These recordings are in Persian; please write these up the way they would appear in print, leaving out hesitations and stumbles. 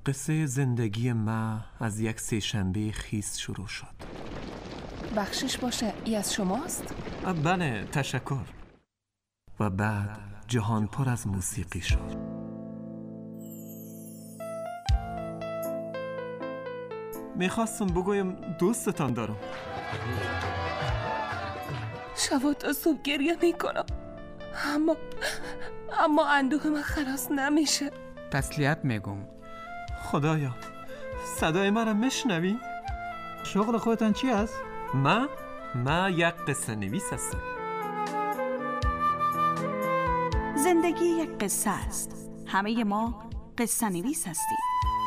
قصه زندگی ما از یک سه‌شنبه خیس شروع شد. بخشش باشه، ای از شماست؟ بله، تشکر. و بعد جهان پر از موسیقی شد. میخواستم بگویم دوستتان دارم. شب تا صبح گریه میکنم، اما اندوه من خلاص نمیشه. تسلیت میگم. خدایا، صدای من را میشنوی؟ شغل خودتان چی است؟ من یک قصه نویس هستم. زندگی یک قصه است. همه ما قصه نویس هستیم.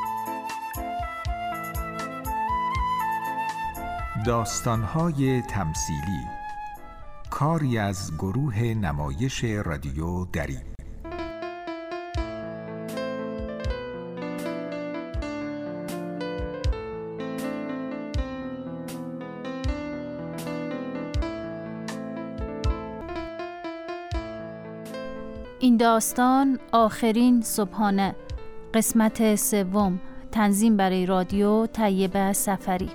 داستان‌های تمثیلی، کاری از گروه نمایش رادیو دری. این داستان آخرین صبحانه، قسمت سوم، تنظیم برای رادیو طیبه سفری.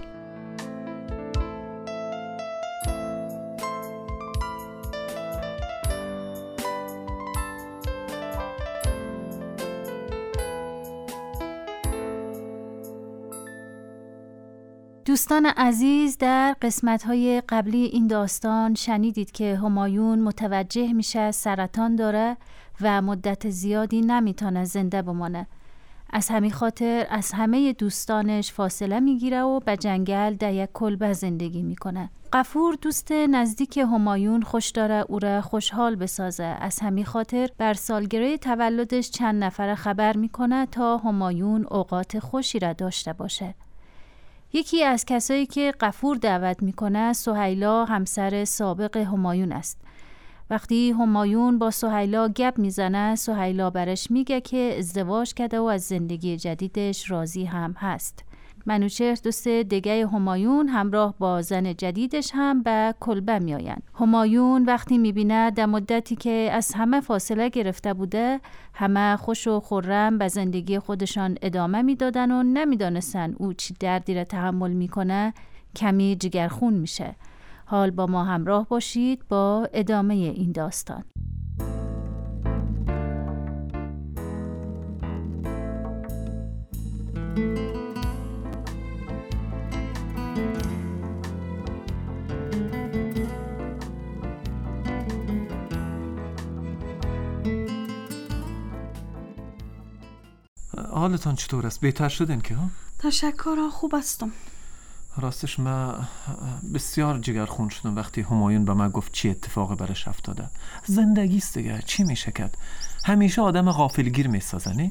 دوستان عزیز، در قسمت‌های قبلی این داستان شنیدید که همایون متوجه میشه سرطان داره و مدت زیادی نمیتونه زنده بمانه. از همین خاطر از همه دوستانش فاصله میگیره و به جنگل در یک کلبه زندگی میکنه. غفور دوست نزدیک همایون خوش داره او را خوشحال بسازه. از همین خاطر بر سالگرد تولدش چند نفر خبر میکنه تا همایون اوقات خوشی را داشته باشه. یکی از کسایی که غفور دعوت میکنه سهیلا، همسر سابق همایون است. وقتی همایون با سهیلا گپ میزنه، سهیلا برش میگه که ازدواج کرده و از زندگی جدیدش راضی هم هست. منوچهر دوست دیگه همایون همراه با زن جدیدش هم به کلبه میآین. همایون وقتی میبینه در مدتی که از همه فاصله گرفته بوده، همه خوش و خرم به زندگی خودشان ادامه میدادن و نمیدانستن او چی دردی را تحمل میکنه، کمی جگرخون میشه. حال با ما همراه باشید با ادامه این داستان. حالتان چطور است؟ بهتر شدین که ها؟ تشکر، خوب هستم. راستش من بسیار جگرخون شدم وقتی همایون به من گفت چی اتفاقی برش افتاده. زندگی است دیگه، چی میشه کرد؟ همیشه آدم غافلگیر میسازنی؟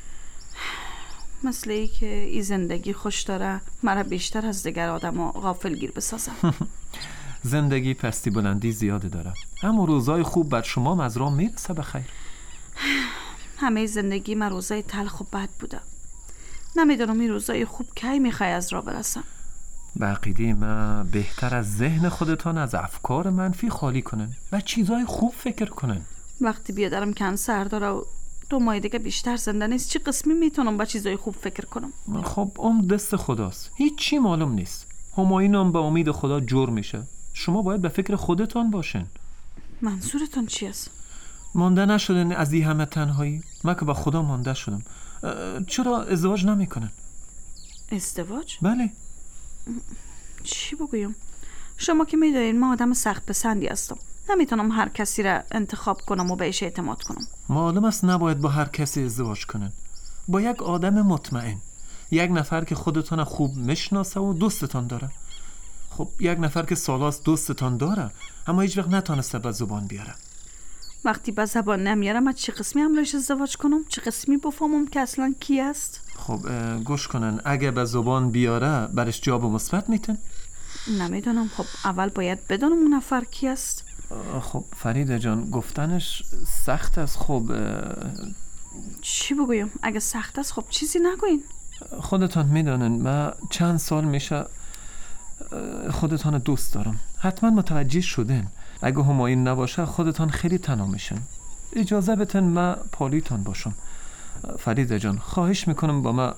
مثل ای که این زندگی خوش داره مرا بیشتر از دیگر آدم غافلگیر بسازه. زندگی پستی بلندی زیاده داره، اما روزای خوب بر شما مزرعه میرسه بخیر. همه زندگی من روزای تلخ و بد بوده. نمیدونم این روزای خوب کی میخوای از را برسم. به عقیده من بهتر از ذهن خودتان از افکار منفی خالی کنن و چیزای خوب فکر کنن. وقتی بیادرم کنسر داره و 2 ماه دیگه بیشتر زنده نیست، چی قسمی میتونم با چیزای خوب فکر کنم؟ خب دست خداست، هیچ چی معلوم نیست. همایونم به امید خدا جور میشه. شما باید به فکر خودتان باشین. منظورتان چی است؟ مانده نشدن از این همه تنهایی؟ من که با خدا مانده شدم. چرا ازدواج نمی کنن؟ ازدواج؟ بله. چی بگویم؟ شما که میدونین من آدم سخت پسندی هستم. نمیتونم هر کسی را انتخاب کنم و بهش اعتماد کنم. معلوم است نباید با هر کسی ازدواج کنن. با یک آدم مطمئن، یک نفر که خودتان خوب میشناسه و دوستتان داره. خب یک نفر که سالاست دوستتان داره اما هیچ وقت نتونسته به زبان بیاره. وقتی به زبان نمیارم من چه قسمی همراهش ازدواج کنم؟ چه قسمی بفهمم که اصلا کی است؟ خب گوش کنن، اگه به زبان بیاره برش جواب مثبت میتن؟ نمیدونم. خب اول باید بدونم اون نفر کی است. خب فریده جان، گفتنش سخت است. خب چی بگویم؟ اگه سخت است خب چیزی نگوین. خودتان میدونن من چند سال میشه خودتان دوست دارم. حتما متوجه شدن. اگه همایون نباشه خودتان خیلی تنها میشن. اجازه بتن من پالیتان باشم. فریده جان خواهش میکنم با من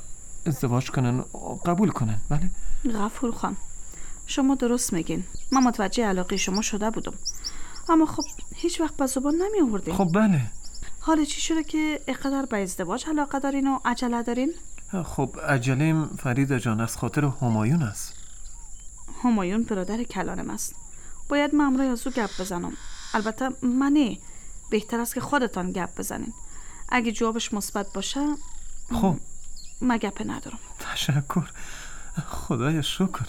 ازدواج کنن قبول کنن. بله غفور خان، شما درست میگین. من متوجه علاقه شما شده بودم، اما خب هیچ وقت به زبان نمی آوردین. خب بله. حالا چی شده که اینقدر به ازدواج علاقه دارین و عجله دارین؟ خب عجله‌ام فریده جان از خاطر همایون است. همایون برادر کلانم است. باید من امروز از او گپ بزنم. البته منی، بهتر است که خودتان گپ بزنین. اگه جوابش مثبت باشه خب من گپ ندارم. تشکر، خدای شکر.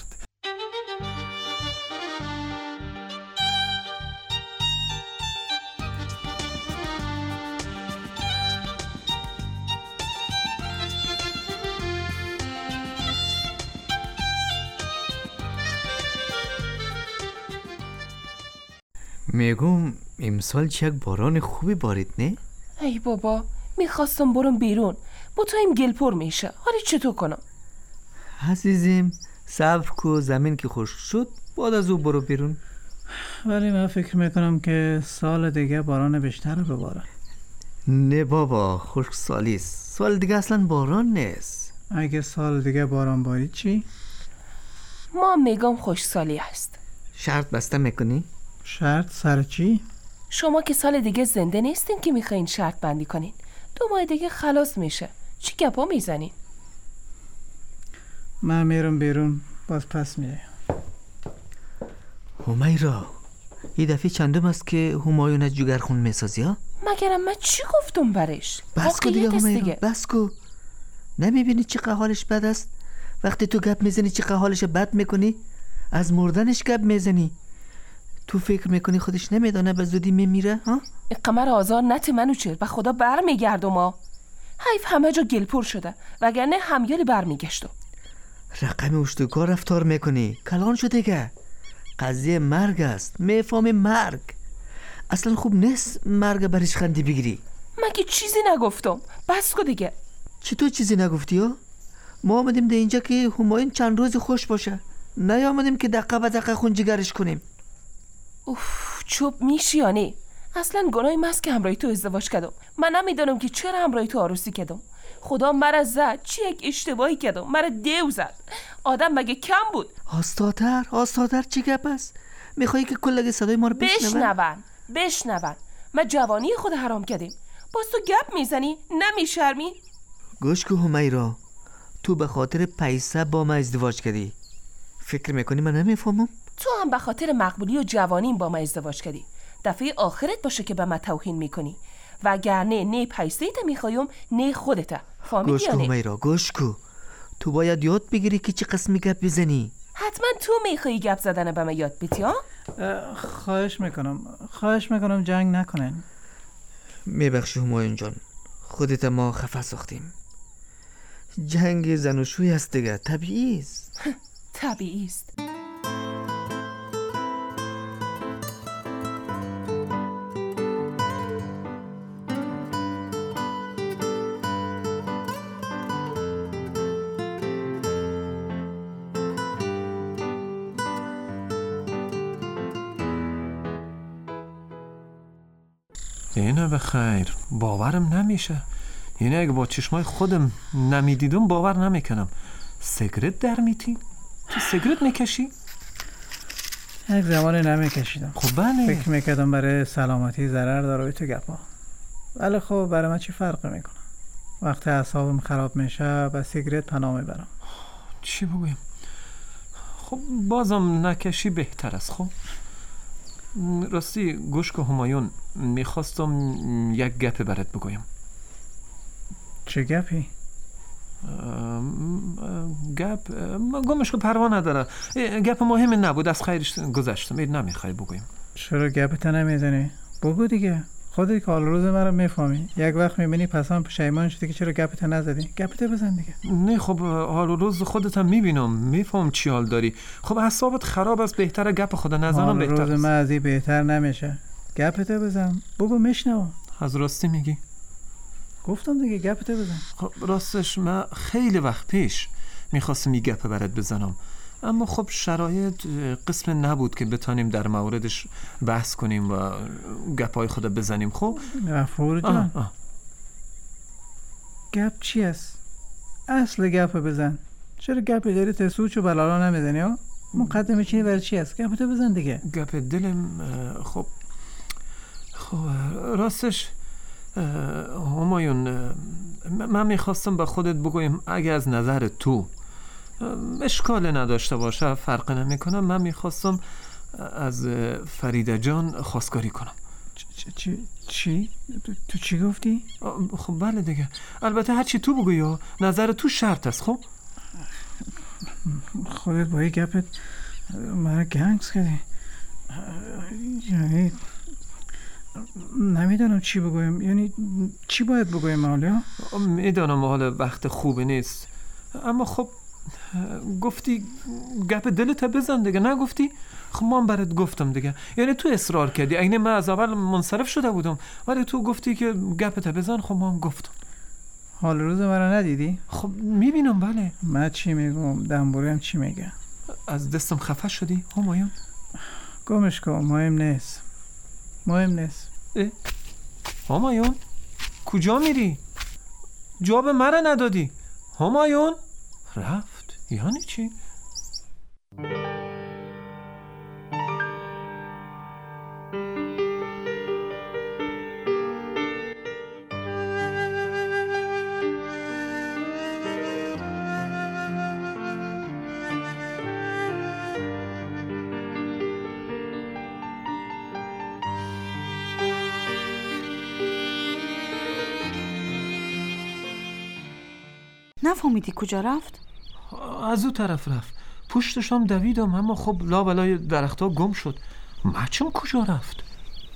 میگم امسال چه یک باران خوبی بارید نه؟ ای بابا میخواستم برم بیرون، با تو این گل پر میشه. حالا چطور کنم؟ عزیزم صبر کو، زمین که خشک شد بعد از او برو بیرون. ولی من فکر میکنم که سال دیگه باران بیشتر بباره. نه بابا، خشک سالی است. سال دیگه اصلا باران نیست. اگه سال دیگه باران بارید چی؟ ما میگم خوشسالی است. شرط بسته میکنی؟ شرط سر چی؟ شما که سال دیگه زنده نیستین که میخواین شرط بندی کنین. 2 ماه دیگه خلاص میشه. چی گپا میزنین؟ من میرم بیرون، باز پس میایم. همیرا، این دفعه چندم است که همایون از جگرخون میسازی ها؟ مگرم من چی گفتم برش؟ بس کو دیگه همیرا، بس کو. نمیبینی چقدر حالش بد است؟ وقتی تو گپ میزنی چقدر حالش بد میکنی؟ از مردنش گپ میزنی. تو فکر میکنی خودش نمیدانه به زودی میمیره ها؟ این قمر آزار نت منو چه و خدا بر میگردم ها. حیف همه جا گل پر شده، وگرنه همیالی بر میگشتم. رقم اشتکار رفتار میکنی، کلان شده دیگه. قضیه مرگ است، میفهمی مرگ. اصلا خوب نیست مرگ برش خندی بگیری. من که چیزی نگفتم، بس کو دیگه. چی تو چیزی نگفتی ها؟ ما آمدیم ده اینجا که همایون چند روز خوش باشه، نه آمدیم که دقیقه به دقیقه خون جگرش کنیم. اوف، چوب میشی یا نه؟ اصلا گناهی مست که همراهی تو ازدواج کردم. من نمیدونم که چرا همراهی تو عروسی کردم. خدا مرا زد، چی یک اشتباهی کردم، مرا دیو زد. آدم مگه کم بود؟ آستاتر چی گپ است؟ میخوایی که کلگی صدای ما رو بشنون. ما جوانی خود حرام کردیم، باز تو گپ میزنی؟ نمیشرمی؟ گوش که همیرا، تو به خاطر پیسه با ما ازدواج کردی. فکر میکنی من نمیفهمم؟ تو هم به خاطر مقبولی و جوانیم با ما ازدواج کردی. دفعه آخرت باشه که به من توهین میکنی، وگرنه نه پیسه تا میخوایم نه خودتا. فهمیدی یا نه؟ گوش کو همیرا، گوش کو. تو باید یاد بگیری که چه قسمی گپ بزنی. حتما تو میخوایی گپ زدن به من یاد بدی ها؟ خواهش میکنم جنگ نکنین. میبخشی همایون جان، خودت ما خفه ساختیم. جنگ زن و شوی است دیگه، طبیعی است. طبیعی است. اینه به خیر، باورم نمیشه. یعنی اگه با چشمای خودم نمیدیدم باور نمیکنم. سیگرت در میتی؟ تو سیگرت میکشی؟ یک زمانی نمیکشیدم. خب بله. فکر میکردم برای سلامتی ضرر داره تو گپا. ولی خب برای من چی فرقی میکنه؟ وقتی اعصابم خراب میشه به سیگرت پناه میبرم. چی بگویم؟ خب بازم نکشی بهتر است. خب راستی گوش که همایون، میخواستم یک گپ برات بگویم. چه گپی؟ گپ گمش که پروا نداره. گپ مهم نبود، از خیرش گذشتم. اید نمیخوای بگویم. چرا گپت نمیزنی؟ بگو دیگه. خودت که حال روز من رو میفهمی. یک وقت میبینی پسان پشیمان شدی که چرا گپت نزدی. گپت بزن دیگه. نه خب حال روز خودت هم میبینم، میفهم چی حال داری. خب اعصابت خراب است، بهتره گپ خدا نزنم بهتر است. حال روز من از این بهتر نمیشه. گپت بزن. بگو میشنوم. از راستی میگی؟ گفتم دیگه گپت بزن. خب راستش من خیلی وقت پیش میخواستم این گپ برات بزنم، اما خب شرایط قسم نبود که بتانیم در موردش بحث کنیم و گپای خدا بزنیم. خب غفور جان، گپ چی است؟ اصل گپ بزن. چرا گپ داری تسوچ و بلالا نمیزنی ها؟ مقدمه چینی برای چی هست؟ گپ تو بزن دیگه. گپ دلم خب راستش همایون، من میخواستم به خودت بگویم اگه از نظر تو اشکال نداشته باشه فرق نمیکنه، من میخواستم از فریده جان خواستگاری کنم. چی؟ تو چی گفتی؟ خب بله دیگه، البته هرچی تو بگوی یا نظر تو شرط است. خب خودت با یه گپت من گنگس کردی، یعنی نمیدونم چی بگویم، یعنی چی باید بگویم حالا؟ میدونم حالا وقت خوبی نیست، اما خب گفتی گپ دلت بزن دیگه، نگفتی؟ خب من برات گفتم دیگه، یعنی تو اصرار کردی، اینه من از اول منصرف شده بودم ولی تو گفتی که گپت بزن، خب من گفتم. حال روز مرا ندیدی؟ خب میبینم بله. من چی میگم؟ دنبوری هم چی میگه؟ از دستم خفه شدی همایون؟ گمش کن، مهم نیست. همایون کجا میری؟ جواب مرا ندادی همایون؟ رفت یعنی چی؟ نفهمیدی کجا رفت؟ از او طرف رفت، پشتشم دویدم اما خب لابلای درختها گم شد. مچم کجا رفت؟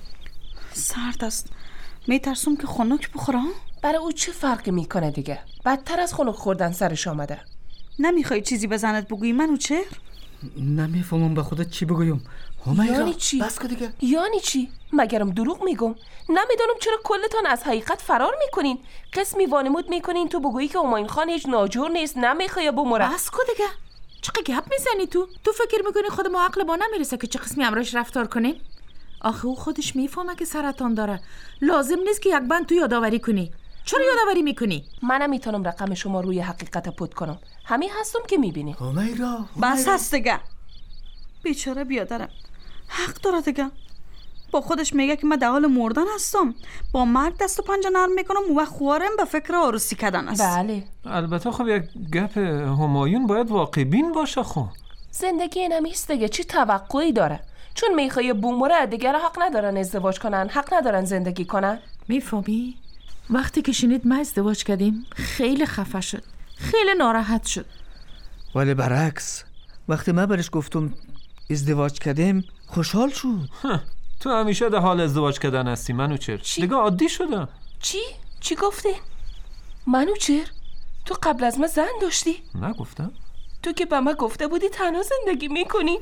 سرد است، میترسم که خنک بخورم. برای او چه فرقی میکنه دیگه؟ بدتر از خنک خوردن سرش آمده. نمیخوای چیزی بزنت بگویی منو چه؟ نمیفهمم به خودت چی بگویم. یعنی چی؟ بس که دیگه. یعنی چی؟ مگرم دروغ میگم؟ نمیدونم چرا کلتان از حقیقت فرار میکنین. قسمی وانمود میکنین تو بگویی که همایون خان هیچ ناجور نیست، نمیخواد بمره. بس کو دیگه. چقدر گپ میزنی تو فکر میکنی خود ما عقل ما نمیرسه که چه قسمی امروش رفتار کنیم؟ آخه او خودش میفهمه که سرطان داره، لازم نیست که یک بند تو یادآوری کنی. چرا یادآوری میکنی؟ منم میتونم رقم شما روی حقیقت پد کنم. همین هستم که میبینی. همیرا بس هست دیگه. بیچاره بیادرم حق داره دیگه. با خودش میگه که من در حال مردن هستم، با مرگ دست و پنجه نرم میکنم و خوارم به فکر عروسی کردن است. بله. البته خب یک گپ همایون باید واقع بین باشه. خب زندگی اینمیست دیگه، چی توقعی داره؟ چون میخوای بومره دیگر حق ندارن ازدواج کنن، حق ندارن زندگی کنن. میفهمی؟ وقتی که شنید ما ازدواج کردیم خیلی خفه شد، خیلی ناراحت شد. ولی برعکس وقتی من برش گفتم ازدواج کردیم خوشحال شد. تو همیشه در حال ازدواج کردن هستی منوچهر، دیگه عادی شده. چی گفتی؟ منوچهر تو قبل از من زن داشتی؟ نگفتم. تو که به من گفته بودی تنها زندگی میکنی.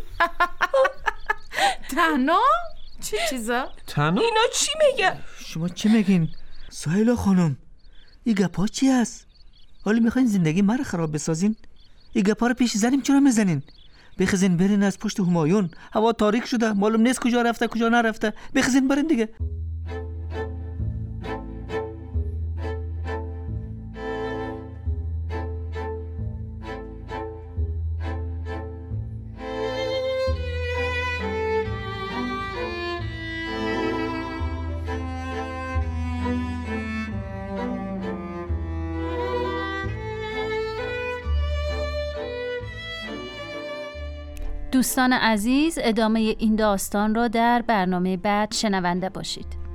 تنها؟ چه چیزا؟ تنها؟ اینا چی میگن؟ شما چی میگین؟ سهیلا خانم این گپا چی هست؟ حالا میخواین زندگی مرا خراب بسازین؟ این گپا رو پیش زنیم چرا میزنین؟ بخزین برین از پشت همایون، هوا تاریک شده، معلوم نیست کجا رفته کجا نرفته، بخزین برین دیگه. دوستان عزیز، ادامه این داستان را در برنامه بعد شنونده باشید.